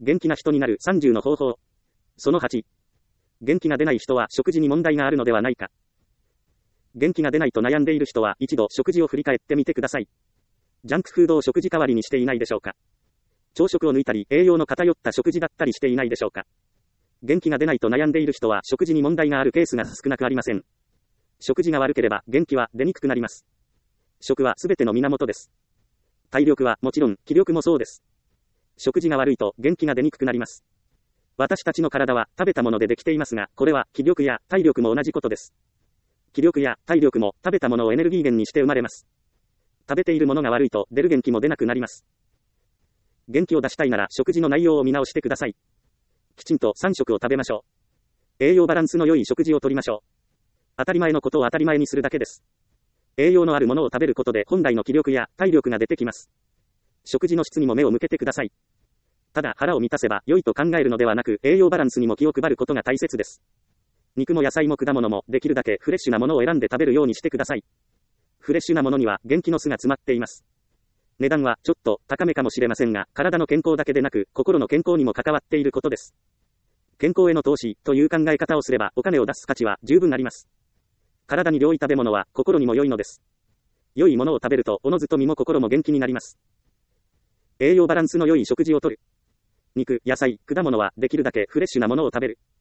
元気な人になる30の方法。その8。元気が出ない人は食事に問題があるのではないか。元気が出ないと悩んでいる人は一度食事を振り返ってみてください。ジャンクフードを食事代わりにしていないでしょうか。朝食を抜いたり、栄養の偏った食事だったりしていないでしょうか。元気が出ないと悩んでいる人は食事に問題があるケースが少なくありません。食事が悪ければ元気は出にくくなります。食はすべての源です。体力はもちろん気力もそうです。食事が悪いと元気が出にくくなります。私たちの体は食べたものでできていますが、これは気力や体力も同じことです。気力や体力も食べたものをエネルギー源にして生まれます。食べているものが悪いと出る元気も出なくなります。元気を出したいなら食事の内容を見直してください。きちんと3食を食べましょう。栄養バランスの良い食事をとりましょう。当たり前のことを当たり前にするだけです。栄養のあるものを食べることで本来の気力や体力が出てきます。食事の質にも目を向けてください。ただ腹を満たせば良いと考えるのではなく、栄養バランスにも気を配ることが大切です。肉も野菜も果物もできるだけフレッシュなものを選んで食べるようにしてください。フレッシュなものには元気の巣が詰まっています。値段はちょっと高めかもしれませんが、体の健康だけでなく心の健康にも関わっていることです。健康への投資という考え方をすればお金を出す価値は十分あります。体に良い食べ物は心にも良いのです。良いものを食べるとおのずと身も心も元気になります。栄養バランスの良い食事をとる。肉、野菜、果物はできるだけフレッシュなものを食べる。